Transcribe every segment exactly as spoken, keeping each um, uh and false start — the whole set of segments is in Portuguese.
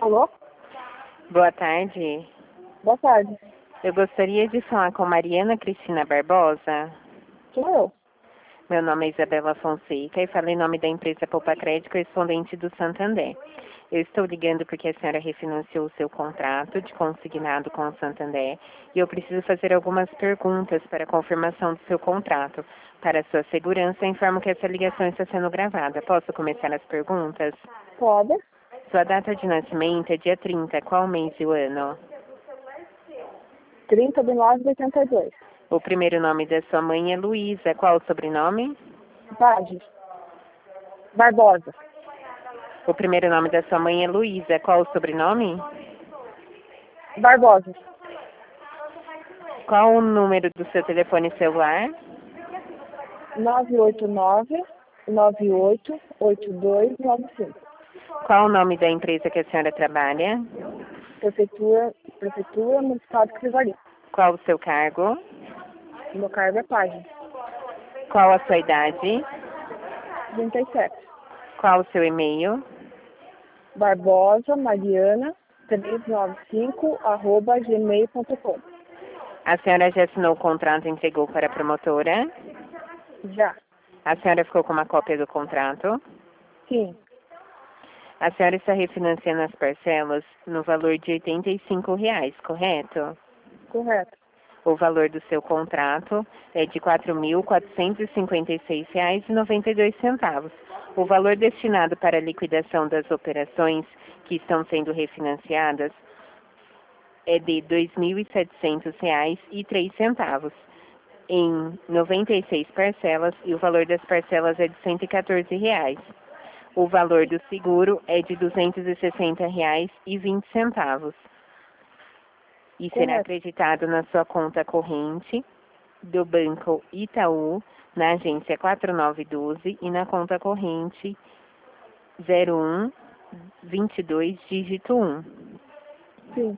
Alô? Boa tarde. Boa tarde. Eu gostaria de falar com Mariana Cristina Barbosa. Sou eu. Meu nome é Isabela Fonseca e falo em nome da empresa Poupa Crédito, correspondente do Santander. Eu estou ligando porque a senhora refinanciou o seu contrato de consignado com o Santander e eu preciso fazer algumas perguntas para a confirmação do seu contrato. Para sua segurança, informo que essa ligação está sendo gravada. Posso começar as perguntas? Pode? Sua data de nascimento é dia trinta. Qual mês e o ano? trinta de nove de oitenta e dois. O primeiro nome da sua mãe é Luísa. Qual o sobrenome? Page. Barbosa. O primeiro nome da sua mãe é Luísa. Qual o sobrenome? Barbosa. Qual o número do seu telefone celular? nove oito nove, nove oito oito dois nove cinco. Qual o nome da empresa que a senhora trabalha? Prefeitura, Prefeitura Municipal de Crivaria. Qual o seu cargo? Meu cargo é Page. Qual a sua idade? trinta e sete. Qual o seu e-mail? Barbosa Mariana trezentos e noventa e cinco arroba gmail ponto com. A senhora já assinou o contrato e entregou para a promotora? Já. A senhora ficou com uma cópia do contrato? Sim. A senhora está refinanciando as parcelas no valor de oitenta e cinco reais, correto? Correto. O valor do seu contrato é de quatro mil quatrocentos e cinquenta e seis reais e noventa e dois centavos. O valor destinado para a liquidação das operações que estão sendo refinanciadas é de dois mil e setecentos reais e três centavos em noventa e seis parcelas e o valor das parcelas é de cento e quatorze reais. O valor do seguro é de duzentos e sessenta reais e vinte centavos. E será Correto. acreditado na sua conta corrente do Banco Itaú, na agência quatro nove um dois e na conta corrente zero um vinte e dois, dígito um. Sim.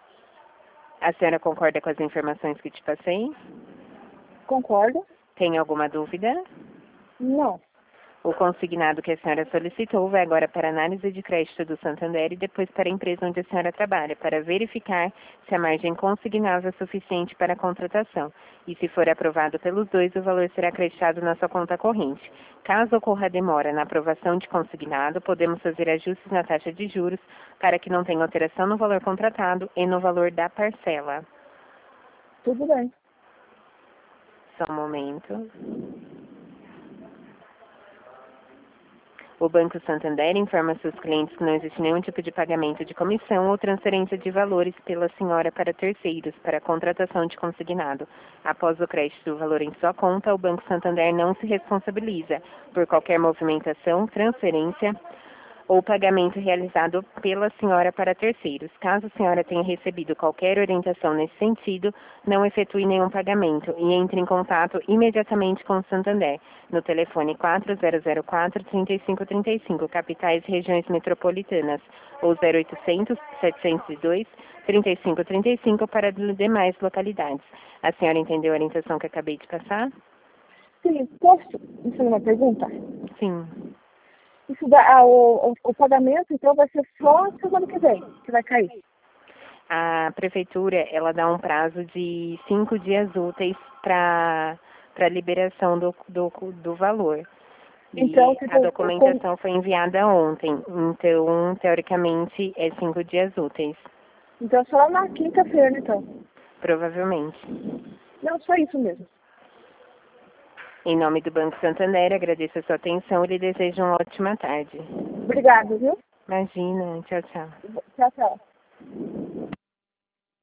A senhora concorda com as informações que te passei? Concordo? Tem alguma dúvida? Não. O consignado que a senhora solicitou vai agora para a análise de crédito do Santander e depois para a empresa onde a senhora trabalha, para verificar se a margem consignável é suficiente para a contratação. E se for aprovado pelos dois, o valor será acreditado na sua conta corrente. Caso ocorra demora na aprovação de consignado, podemos fazer ajustes na taxa de juros para que não tenha alteração no valor contratado e no valor da parcela. Tudo bem. Só um momento. O Banco Santander informa seus clientes que não existe nenhum tipo de pagamento de comissão ou transferência de valores pela senhora para terceiros para a contratação de consignado. Após o crédito do valor em sua conta, o Banco Santander não se responsabiliza por qualquer movimentação, transferência ou pagamento realizado pela senhora para terceiros. Caso a senhora tenha recebido qualquer orientação nesse sentido, não efetue nenhum pagamento e entre em contato imediatamente com o Santander, no telefone quatro zero zero quatro, três cinco três cinco, capitais e regiões metropolitanas, ou zero oitocentos, setecentos e dois, trinta e cinco trinta e cinco para demais localidades. A senhora entendeu a orientação que acabei de passar? Sim. Posso fazer uma pergunta? Sim. Isso dá, ah, o, o, o pagamento, então, vai ser só semana que vem, que vai cair. A prefeitura, ela dá um prazo de cinco dias úteis para para liberação do, do, do valor. E Então, tipo, a documentação foi enviada ontem, então, teoricamente, é cinco dias úteis, então só na quinta-feira, então. provavelmente. Não, só isso mesmo. Em nome do Banco Santander, agradeço a sua atenção e lhe desejo uma ótima tarde. Obrigada, viu? Imagina, tchau, tchau. Tchau, tchau.